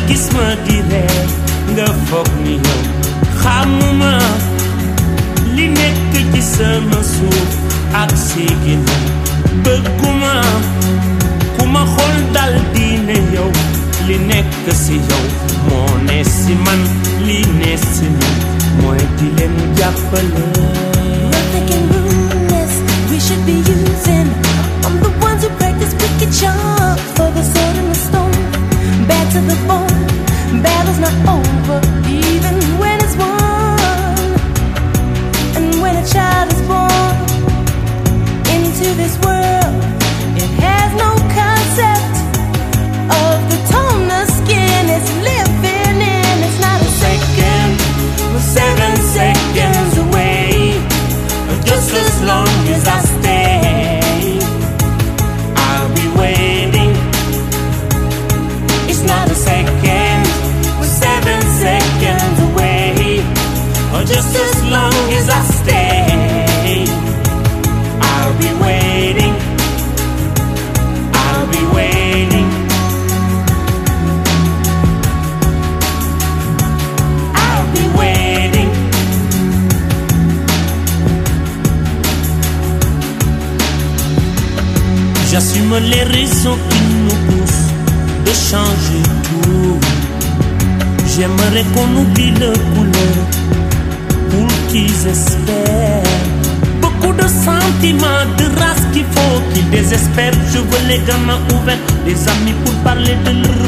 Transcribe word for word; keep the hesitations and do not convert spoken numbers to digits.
gis ma di ree nga foog ni yow xamuma li nekk ci sama suuf ak si ginnaaw bëgguma ku ma xool dal di ne yow li nekk si yow moo ne si man li ne si man mooy di leen jàppale. Nothing in rudeness we should be using. I'm the ones who practice wicked charms for the sword and the stone. Bad to the bone, battle's not over even when it's won. And when a child is born into this world, it has no concept of the tone the skin is living in. It's not a second, we're seven seconds away. Just as long as I stay, I'll be waiting. It's not a second, we're seven seconds away. Or just as long as I stay, I'll be waiting. I'll be waiting. I'll be waiting. J'assume les raisons qui nous poussent de changer tout. J'aimerais qu'on oublie le couleur pour qu'ils espèrent. Beaucoup de sentiments, de race qu'il faut qu'ils désespèrent. Je veux les gamins ouverts, des amis pour parler de leur